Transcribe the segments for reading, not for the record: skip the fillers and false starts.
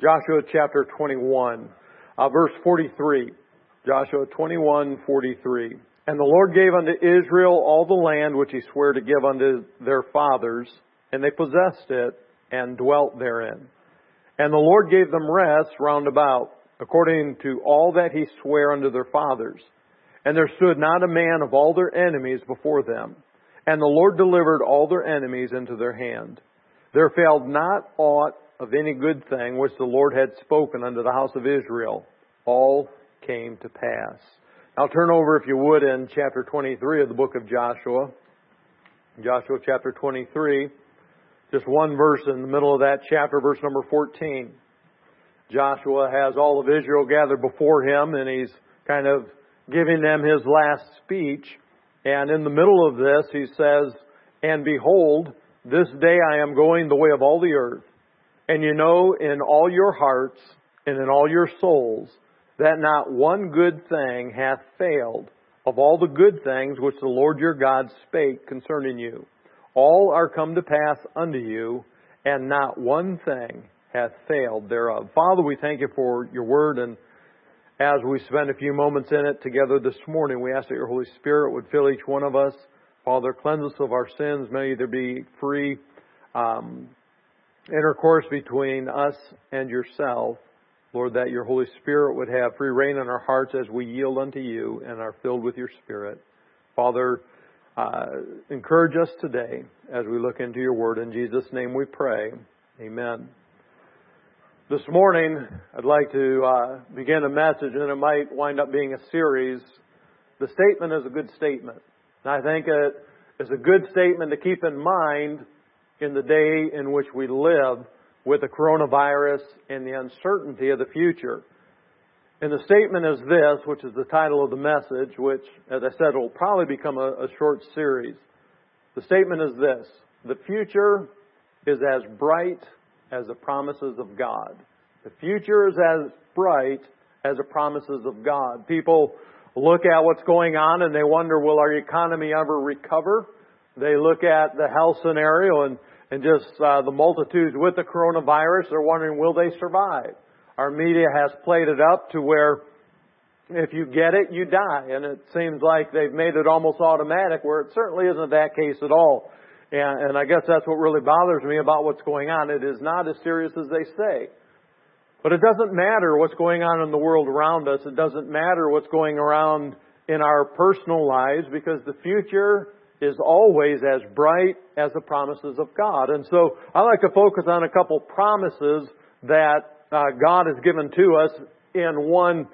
Joshua chapter 21, verse 43. Joshua 21:43. And the Lord gave unto Israel all the land which He sware to give unto their fathers, and they possessed it, and dwelt therein. And the Lord gave them rest round about, according to all that He sware unto their fathers. And there stood not a man of all their enemies before them. And the Lord delivered all their enemies into their hand. There failed not aught of any good thing which the Lord had spoken unto the house of Israel. All came to pass. Now turn over, if you would, in chapter 23 of the book of Joshua. Joshua chapter 23. Just one verse in the middle of that chapter, verse number 14. Joshua has all of Israel gathered before him, and he's kind of giving them his last speech. And in the middle of this, he says, And behold, this day I am going the way of all the earth. And you know in all your hearts and in all your souls that not one good thing hath failed of all the good things which the Lord your God spake concerning you. All are come to pass unto you, and not one thing hath failed thereof. Father, we thank You for Your word, and as we spend a few moments in it together this morning, we ask that Your Holy Spirit would fill each one of us. Father, cleanse us of our sins. May there be free intercourse between us and Yourself. Lord, that Your Holy Spirit would have free reign in our hearts as we yield unto You and are filled with Your Spirit. Father, encourage us today as we look into Your word. In Jesus' name we pray. Amen. This morning, I'd like to begin a message, and it might wind up being a series. The statement is a good statement. And I think it is a good statement to keep in mind in the day in which we live with the coronavirus and the uncertainty of the future. And the statement is this, which is the title of the message, which, as I said, will probably become a short series. The statement is this: the future is as bright as the promises of God. The future is as bright as the promises of God. People look at what's going on and they wonder, will our economy ever recover? They look at the health scenario and just the multitudes with the coronavirus. They're wondering, will they survive? Our media has played it up to where if you get it, you die. And it seems like they've made it almost automatic, where it certainly isn't that case at all. And I guess that's what really bothers me about what's going on. It is not as serious as they say. But it doesn't matter what's going on in the world around us. It doesn't matter what's going around in our personal lives, because the future is always as bright as the promises of God. And so I like to focus on a couple promises that God has given to us in one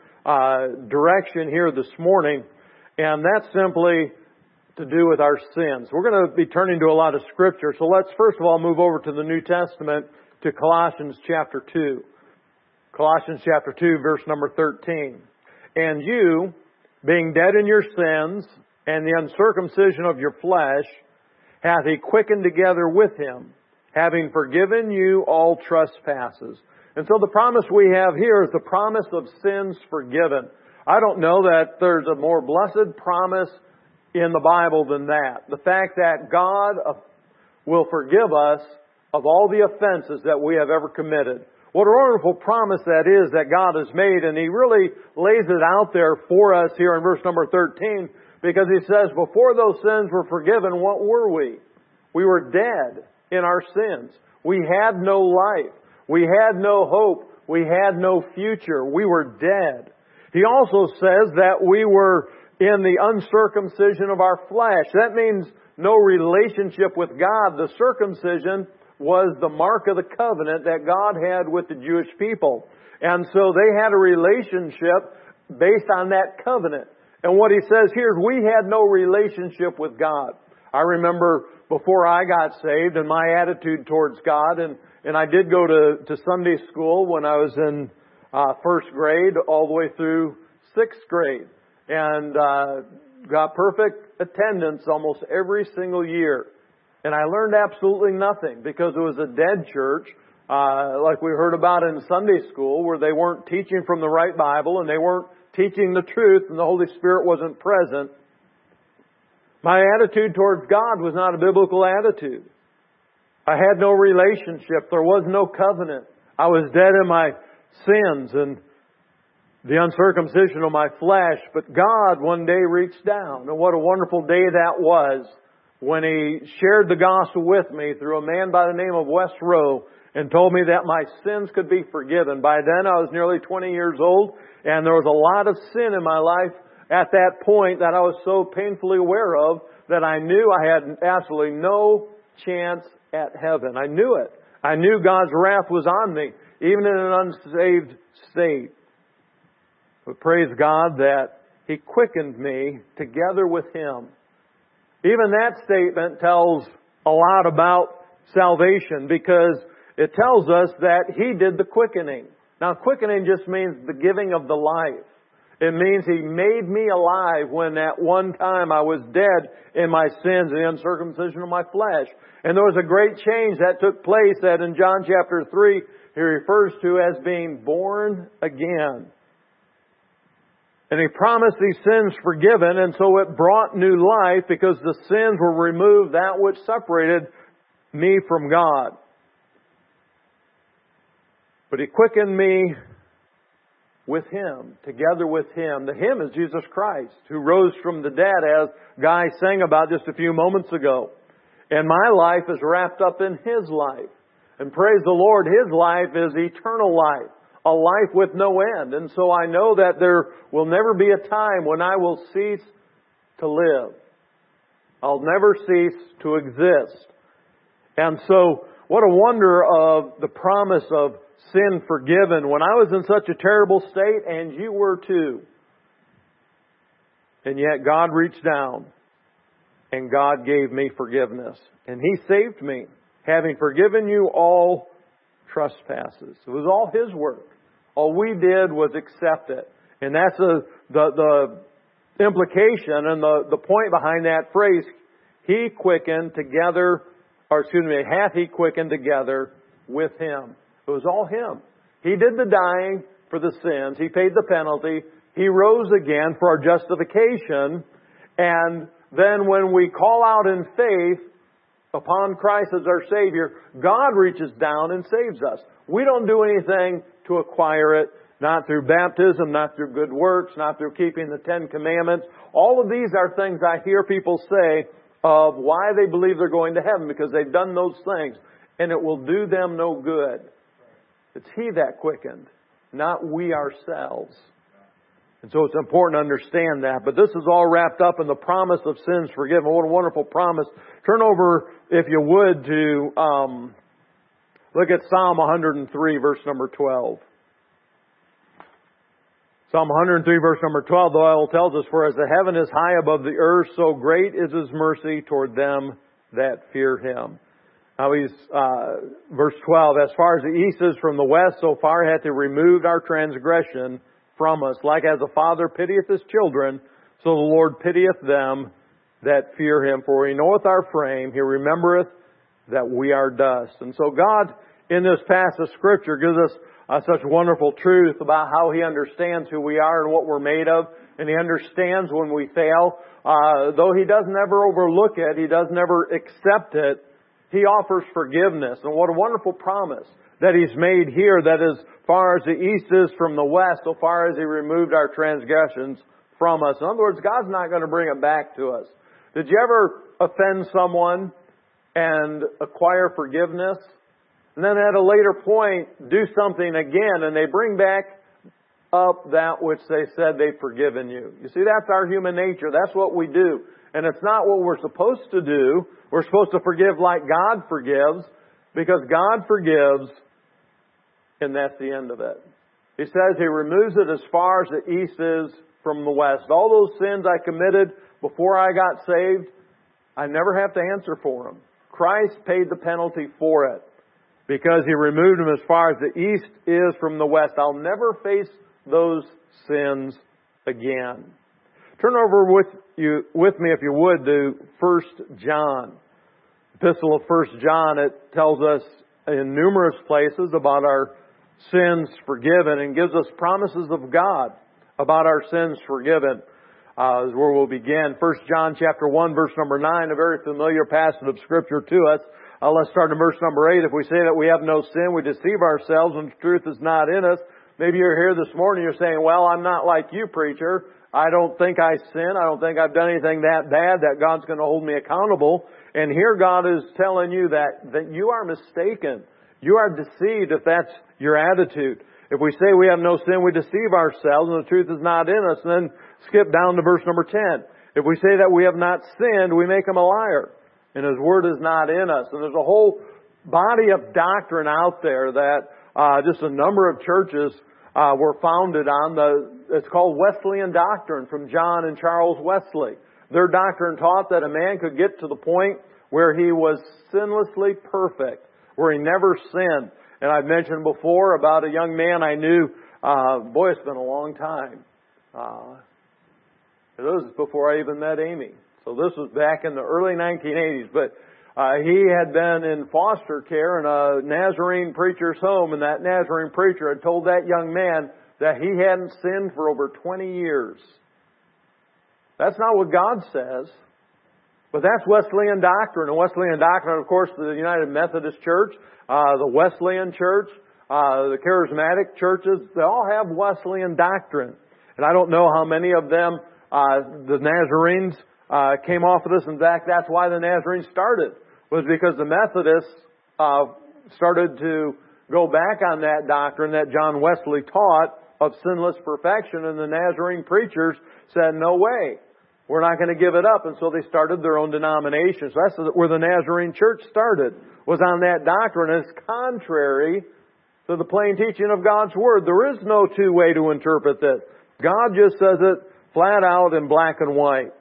direction here this morning. And that's simply to do with our sins. We're going to be turning to a lot of Scripture. So let's first of all move over to the New Testament, to Colossians chapter 2. Colossians chapter 2, verse number 13. And you, being dead in your sins, and the uncircumcision of your flesh, hath He quickened together with Him, having forgiven you all trespasses. And so the promise we have here is the promise of sins forgiven. I don't know that there's a more blessed promise in the Bible than that. The fact that God will forgive us of all the offenses that we have ever committed. What a wonderful promise that is that God has made. And He really lays it out there for us here in verse number 13. Because He says, before those sins were forgiven, what were we? We were dead in our sins. We had no life. We had no hope. We had no future. We were dead. He also says that we were in the uncircumcision of our flesh. That means no relationship with God. The circumcision was the mark of the covenant that God had with the Jewish people. And so they had a relationship based on that covenant. And what he says here is we had no relationship with God. I remember before I got saved and my attitude towards God, and I did go to Sunday school when I was in first grade all the way through sixth grade. And got perfect attendance almost every single year. And I learned absolutely nothing because it was a dead church, like we heard about in Sunday school, where they weren't teaching from the right Bible and they weren't teaching the truth and the Holy Spirit wasn't present. My attitude towards God was not a biblical attitude. I had no relationship. There was no covenant. I was dead in my sins and the uncircumcision of my flesh, but God one day reached down. And what a wonderful day that was when He shared the gospel with me through a man by the name of Wes Rowe and told me that my sins could be forgiven. By then I was nearly 20 years old, and there was a lot of sin in my life at that point that I was so painfully aware of that I knew I had absolutely no chance at heaven. I knew it. I knew God's wrath was on me, even in an unsaved state. But praise God that He quickened me together with Him. Even that statement tells a lot about salvation, because it tells us that He did the quickening. Now, quickening just means the giving of the life. It means He made me alive when at one time I was dead in my sins and the uncircumcision of my flesh. And there was a great change that took place that in John chapter 3 He refers to as being born again. And He promised these sins forgiven, and so it brought new life because the sins were removed, that which separated me from God. But He quickened me with Him, together with Him. The Him is Jesus Christ, who rose from the dead, as Guy sang about just a few moments ago. And my life is wrapped up in His life. And praise the Lord, His life is eternal life, a life with no end. And so I know that there will never be a time when I will cease to live. I'll never cease to exist. And so, what a wonder of the promise of sin forgiven when I was in such a terrible state, and you were too. And yet God reached down and God gave me forgiveness. And He saved me, having forgiven you all trespasses. It was all His work. All we did was accept it. And that's the implication and the point behind that phrase. He quickened together, hath He quickened together with Him. It was all Him. He did the dying for the sins. He paid the penalty. He rose again for our justification. And then when we call out in faith upon Christ as our Savior, God reaches down and saves us. We don't do anything to acquire it, not through baptism, not through good works, not through keeping the 10 Commandments. All of these are things I hear people say of why they believe they're going to heaven, because they've done those things, and it will do them no good. It's He that quickened, not we ourselves. And so it's important to understand that. But this is all wrapped up in the promise of sins forgiven. What a wonderful promise. Turn over, if you would, to look at Psalm 103, verse number 12. Psalm 103, verse number 12, the Bible tells us, "For as the heaven is high above the earth, so great is His mercy toward them that fear Him." Now verse 12, "As far as the east is from the west, so far hath He removed our transgression from us. Like as a father pitieth his children, so the Lord pitieth them that fear Him. For He knoweth our frame, He remembereth that we are dust." And so God, in this passage of Scripture, gives us such wonderful truth about how He understands who we are and what we're made of. And He understands when we fail. Though He does never overlook it, He does never accept it, He offers forgiveness. And what a wonderful promise that He's made here, that as far as the east is from the west, so far as He removed our transgressions from us. In other words, God's not going to bring it back to us. Did you ever offend someone and acquire forgiveness, and then at a later point do something again, and they bring back up that which they said they'd forgiven you? You see, that's our human nature. That's what we do. And it's not what we're supposed to do. We're supposed to forgive like God forgives, because God forgives, and that's the end of it. He says He removes it as far as the east is from the west. All those sins I committed before I got saved, I never have to answer for them. Christ paid the penalty for it, because He removed them as far as the east is from the west. I'll never face those sins again. Turn over with me, if you would, to 1 John. Epistle of 1 John, it tells us in numerous places about our sins forgiven, and gives us promises of God about our sins forgiven. Is where we'll begin. 1 John chapter 1, verse number 9, a very familiar passage of Scripture to us. Let's start in verse number 8. If we say that we have no sin, we deceive ourselves and the truth is not in us. Maybe you're here this morning, you're saying, well, I'm not like you, preacher. I don't think I sin. I don't think I've done anything that bad that God's going to hold me accountable. And here God is telling you that you are mistaken. You are deceived if that's your attitude. If we say we have no sin, we deceive ourselves and the truth is not in us. And then skip down to verse number 10. If we say that we have not sinned, we make Him a liar. And His Word is not in us. And there's a whole body of doctrine out there that just a number of churches were founded on. It's called Wesleyan doctrine from John and Charles Wesley. Their doctrine taught that a man could get to the point where he was sinlessly perfect, where he never sinned. And I've mentioned before about a young man I knew, it's been a long time. It was before I even met Amy. So this was back in the early 1980s. But he had been in foster care in a Nazarene preacher's home, and that Nazarene preacher had told that young man that he hadn't sinned for over 20 years. That's not what God says. But that's Wesleyan doctrine. And Wesleyan doctrine, of course, the United Methodist Church, the Wesleyan Church, the Charismatic churches, they all have Wesleyan doctrine. And I don't know how many of them, the Nazarenes, came off of this. In fact, that's why the Nazarenes started, was because the Methodists started to go back on that doctrine that John Wesley taught of sinless perfection, and the Nazarene preachers said, no way, we're not going to give it up. And so they started their own denomination. So that's where the Nazarene Church started, was on that doctrine. It's contrary to the plain teaching of God's Word. There is no two way to interpret this. God just says it flat out in black and white.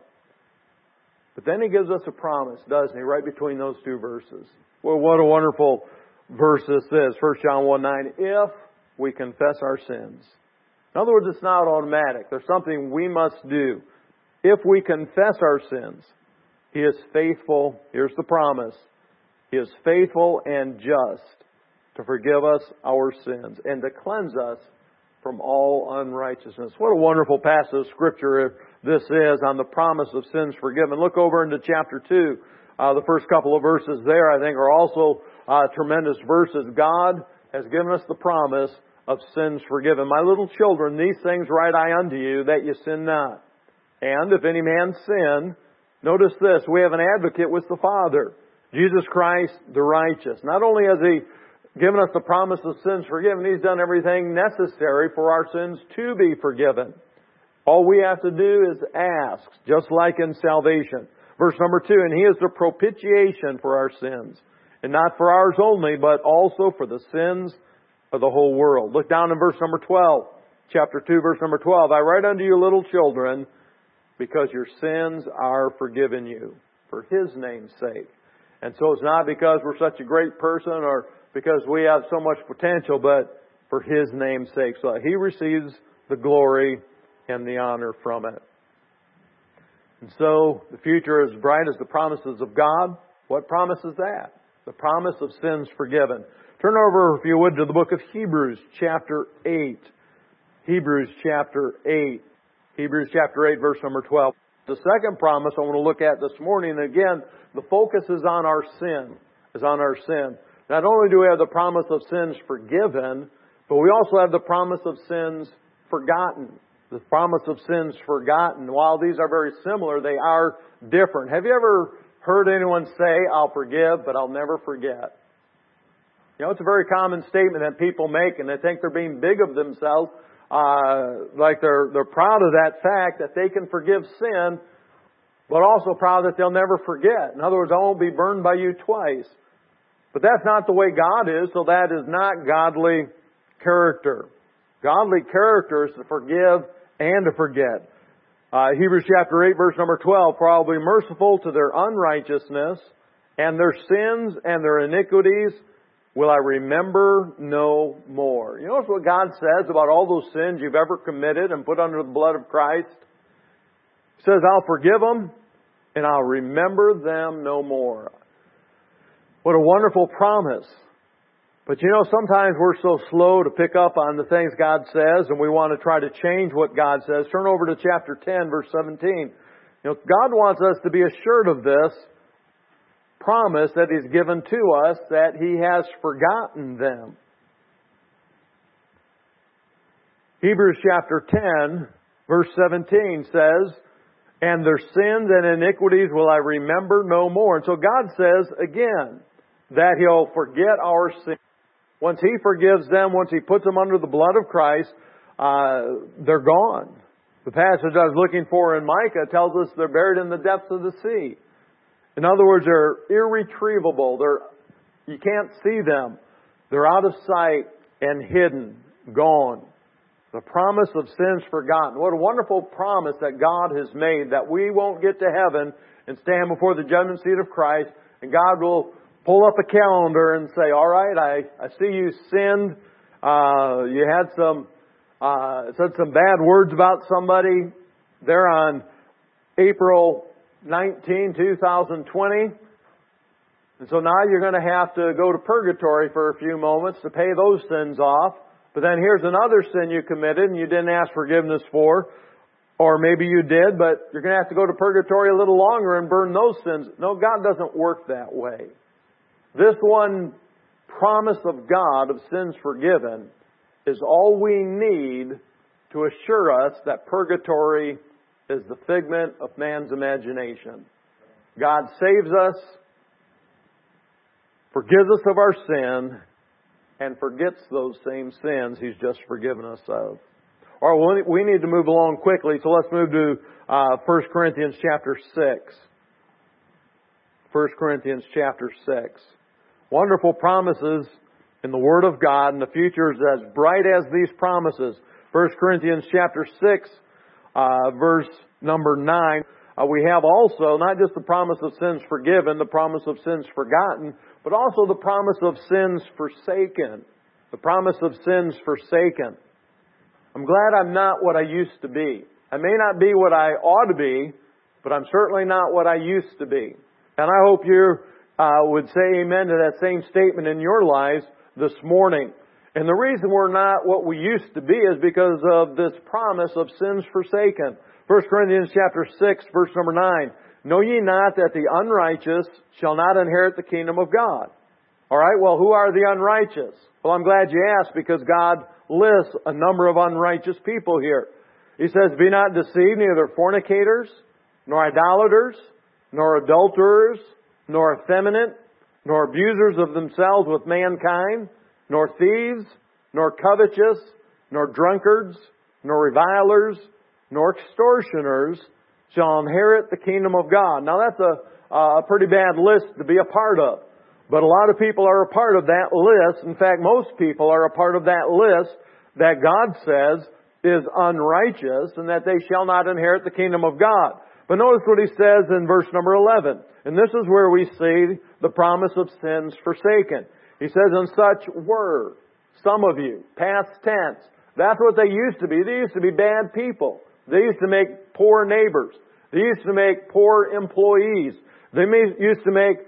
But then He gives us a promise, doesn't He, right between those two verses. Well, what a wonderful verse this is. 1 John 1:9. If we confess our sins. In other words, it's not automatic. There's something we must do. If we confess our sins, He is faithful. Here's the promise. He is faithful and just to forgive us our sins and to cleanse us from all unrighteousness. What a wonderful passage of Scripture this is on the promise of sins forgiven. Look over into chapter 2. The first couple of verses there, I think, are also tremendous verses. God has given us the promise of sins forgiven. My little children, these things write I unto you, that you sin not. And if any man sin, notice this, we have an advocate with the Father, Jesus Christ the righteous. Not only has He given us the promise of sins forgiven, He's done everything necessary for our sins to be forgiven. All we have to do is ask, just like in salvation. Verse number 2, and He is the propitiation for our sins, and not for ours only, but also for the sins of the whole world. Look down in verse number 12. Chapter 2, verse number 12. I write unto you, little children, because your sins are forgiven you, for His name's sake. And so it's not because we're such a great person or because we have so much potential, but for His name's sake. So He receives the glory and the honor from it. And so the future is bright as the promises of God. What promise is that? The promise of sins forgiven. Turn over, if you would, to the book of Hebrews, chapter 8. Hebrews, chapter 8. Hebrews, chapter 8, verse number 12. The second promise I want to look at this morning, and again, the focus is on our sin. Not only do we have the promise of sins forgiven, but we also have the promise of sins forgotten. The promise of sins forgotten. While these are very similar, they are different. Have you ever heard anyone say, I'll forgive, but I'll never forget? You know, it's a very common statement that people make, and they think they're being big of themselves, like they're proud of that fact that they can forgive sin, but also proud that they'll never forget. In other words, I won't be burned by you twice. But that's not the way God is, so that is not godly character. Godly character is to forgive and to forget. Hebrews chapter 8, verse number 12, for I will be merciful to their unrighteousness, and their sins and their iniquities will I remember no more. You notice what God says about all those sins you've ever committed and put under the blood of Christ? He says, I'll forgive them and I'll remember them no more. What a wonderful promise. But you know, sometimes we're so slow to pick up on the things God says and we want to try to change what God says. Turn over to chapter 10, verse 17. You know, God wants us to be assured of this. promise that He's given to us that He has forgotten them. Hebrews chapter 10, verse 17 says, "And their sins and iniquities will I remember no more." And so God says again that He'll forget our sins. Once He forgives them, once He puts them under the blood of Christ, they're gone. The passage I was looking for in Micah tells us they're buried in the depths of the sea. In other words, they're irretrievable. You can't see them. They're out of sight and hidden, gone. The promise of sins forgotten. What a wonderful promise that God has made, that we won't get to heaven and stand before the judgment seat of Christ, and God will pull up a calendar and say, "All right, I see you sinned. You had said some bad words about somebody there on April 19, 2020. And so now you're going to have to go to purgatory for a few moments to pay those sins off. But then here's another sin you committed and you didn't ask forgiveness for. Or maybe you did, but you're going to have to go to purgatory a little longer and burn those sins." No, God doesn't work that way. This one promise of God of sins forgiven is all we need to assure us that purgatory is the figment of man's imagination. God saves us, forgives us of our sin, and forgets those same sins He's just forgiven us of. All right, well, we need to move along quickly, so let's move to 1 Corinthians chapter 6. 1 Corinthians chapter 6. Wonderful promises in the Word of God, and the future is as bright as these promises. 1 Corinthians chapter 6, verse number 9. We have also not just the promise of sins forgiven, the promise of sins forgotten, but also the promise of sins forsaken. The promise of sins forsaken. I'm glad I'm not what I used to be. I may not be what I ought to be, but I'm certainly not what I used to be. And I hope you would say amen to that same statement in your lives this morning. And the reason we're not what we used to be is because of this promise of sins forsaken. 1 Corinthians chapter 6, verse number 9. "Know ye not that the unrighteous shall not inherit the kingdom of God?" All right, well, who are the unrighteous? Well, I'm glad you asked, because God lists a number of unrighteous people here. He says, "Be not deceived, neither fornicators, nor idolaters, nor adulterers, nor effeminate, nor abusers of themselves with mankind, nor thieves, nor covetous, nor drunkards, nor revilers, nor extortioners shall inherit the kingdom of God." Now that's a pretty bad list to be a part of. But a lot of people are a part of that list. In fact, most people are a part of that list that God says is unrighteous and that they shall not inherit the kingdom of God. But notice what He says in verse number 11. And this is where we see the promise of sins forsaken. He says, "And such were some of you," past tense. That's what they used to be. They used to be bad people. They used to make poor neighbors. They used to make poor employees. They used to make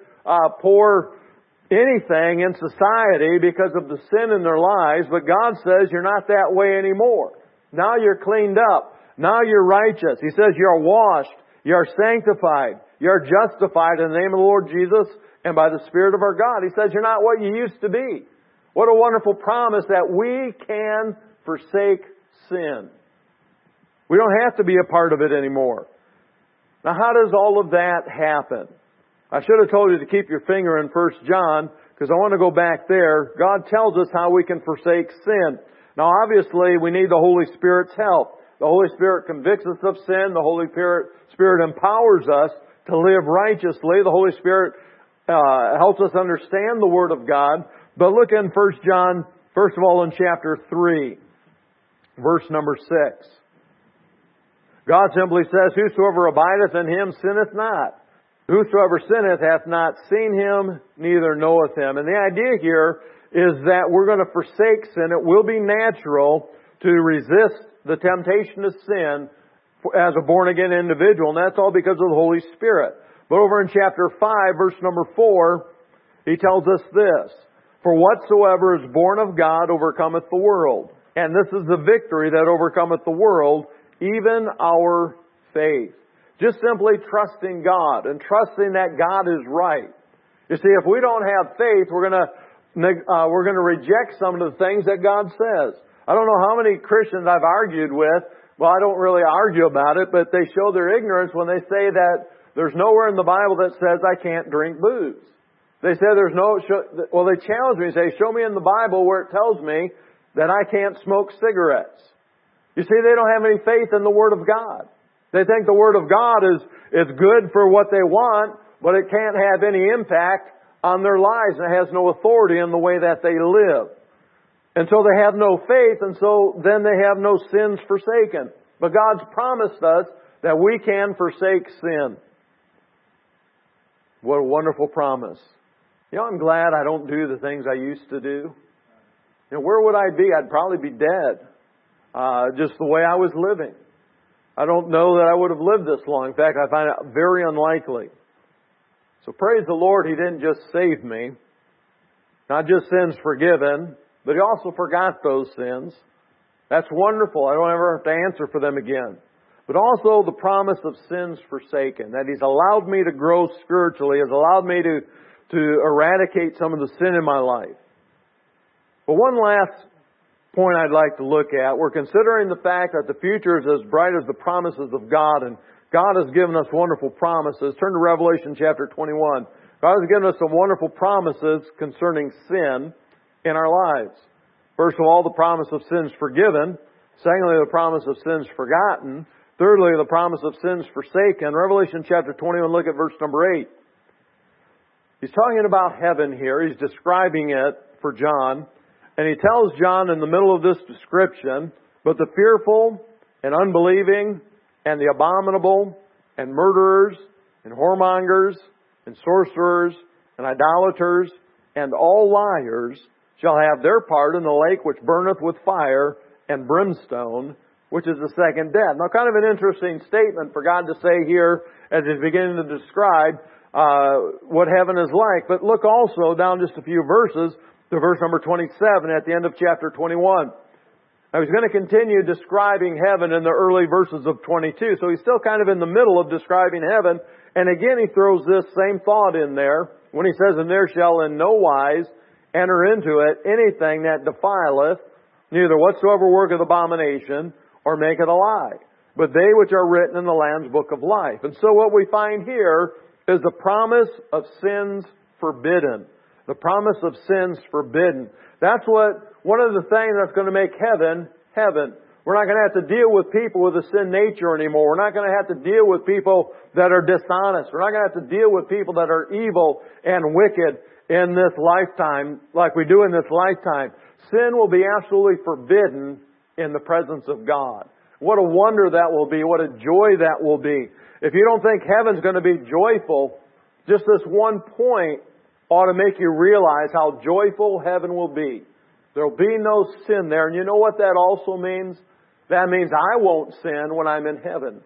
poor anything in society because of the sin in their lives. But God says you're not that way anymore. Now you're cleaned up. Now you're righteous. He says you're washed. You're sanctified. You're justified in the name of the Lord Jesus and by the Spirit of our God. He says you're not what you used to be. What a wonderful promise that we can forsake sin. We don't have to be a part of it anymore. Now, how does all of that happen? I should have told you to keep your finger in 1 John, because I want to go back there. God tells us how we can forsake sin. Now, obviously, we need the Holy Spirit's help. The Holy Spirit convicts us of sin. The Holy Spirit empowers us to live righteously. The Holy Spirit helps us understand the Word of God. But look in 1 John, first of all, in chapter 3, verse number 6. God simply says, "Whosoever abideth in Him sinneth not. Whosoever sinneth hath not seen Him, neither knoweth Him." And the idea here is that we're going to forsake sin. It will be natural to resist the temptation to sin as a born-again individual, and that's all because of the Holy Spirit. But over in chapter 5, verse number 4, He tells us this: "For whatsoever is born of God overcometh the world. And this is the victory that overcometh the world, even our faith." Just simply trusting God and trusting that God is right. You see, if we don't have faith, we're going to reject some of the things that God says. I don't know how many Christians I've argued with. Well, I don't really argue about it, but they show their ignorance when they say that there's nowhere in the Bible that says I can't drink booze. They say they challenge me and say, show me in the Bible where it tells me that I can't smoke cigarettes. You see, they don't have any faith in the Word of God. They think the Word of God is good for what they want, but it can't have any impact on their lives, and it has no authority in the way that they live. And so they have no faith, and so then they have no sins forsaken. But God's promised us that we can forsake sin. What a wonderful promise. I'm glad I don't do the things I used to do. Where would I be? I'd probably be dead. Just the way I was living. I don't know that I would have lived this long. In fact, I find it very unlikely. So praise the Lord, He didn't just save me. Not just sins forgiven, but He also forgot those sins. That's wonderful. I don't ever have to answer for them again. But also the promise of sins forsaken. That He's allowed me to grow spiritually. Has allowed me to eradicate some of the sin in my life. But one last point I'd like to look at. We're considering the fact that the future is as bright as the promises of God. And God has given us wonderful promises. Turn to Revelation chapter 21. God has given us some wonderful promises concerning sin in our lives. First of all, the promise of sins forgiven. Secondly, the promise of sins forgotten. Thirdly, the promise of sins forsaken. Revelation chapter 21, look at verse number 8. He's talking about heaven here. He's describing it for John. And he tells John in the middle of this description, but the fearful and unbelieving and the abominable and murderers and whoremongers and sorcerers and idolaters and all liars shall have their part in the lake which burneth with fire and brimstone, which is the second death. Now, kind of an interesting statement for God to say here as He's beginning to describe what heaven is like. But look also down just a few verses to verse number 27 at the end of chapter 21. Now, He's going to continue describing heaven in the early verses of 22. So He's still kind of in the middle of describing heaven. And again, He throws this same thought in there when He says, and there shall in no wise enter into it anything that defileth, neither whatsoever worketh abomination, or maketh a lie, but they which are written in the Lamb's book of life. And so what we find here is the promise of sins forbidden. The promise of sins forbidden. That's one of the things that's going to make heaven, heaven. We're not going to have to deal with people with a sin nature anymore. We're not going to have to deal with people that are dishonest. We're not going to have to deal with people that are evil and wicked in this lifetime like we do in this lifetime. Sin will be absolutely forbidden in the presence of God. What a wonder that will be. What a joy that will be. If you don't think heaven's going to be joyful, just this one point ought to make you realize how joyful heaven will be. There will be no sin there. And you know what that also means? That means I won't sin when I'm in heaven.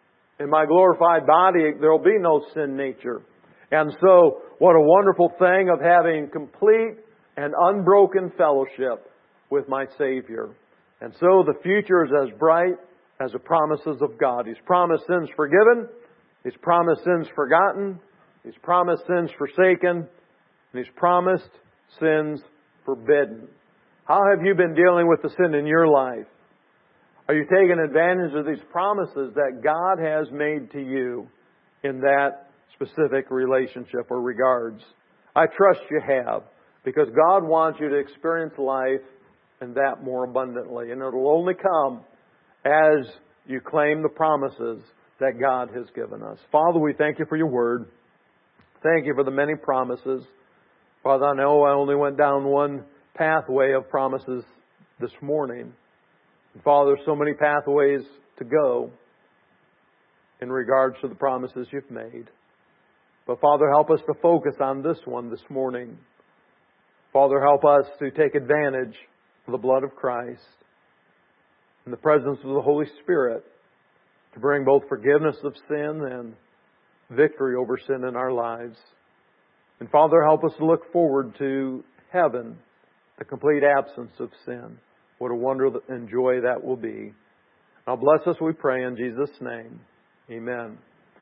In my glorified body, there will be no sin nature. And so, what a wonderful thing of having complete and unbroken fellowship with my Savior. And so the future is as bright as the promises of God. He's promised sins forgiven. He's promised sins forgotten. He's promised sins forsaken. And He's promised sins forbidden. How have you been dealing with the sin in your life? Are you taking advantage of these promises that God has made to you in that specific relationship or regards? I trust you have, because God wants you to experience life and that more abundantly. And it'll only come as you claim the promises that God has given us. Father, we thank You for Your Word. Thank You for the many promises. Father, I know I only went down one pathway of promises this morning. And Father, there's so many pathways to go in regards to the promises You've made. But Father, help us to focus on this one this morning. Father, help us to take advantage of the blood of Christ and the presence of the Holy Spirit to bring both forgiveness of sin and victory over sin in our lives. And Father, help us to look forward to heaven, the complete absence of sin. What a wonder and joy that will be. Now bless us, we pray, in Jesus' name. Amen.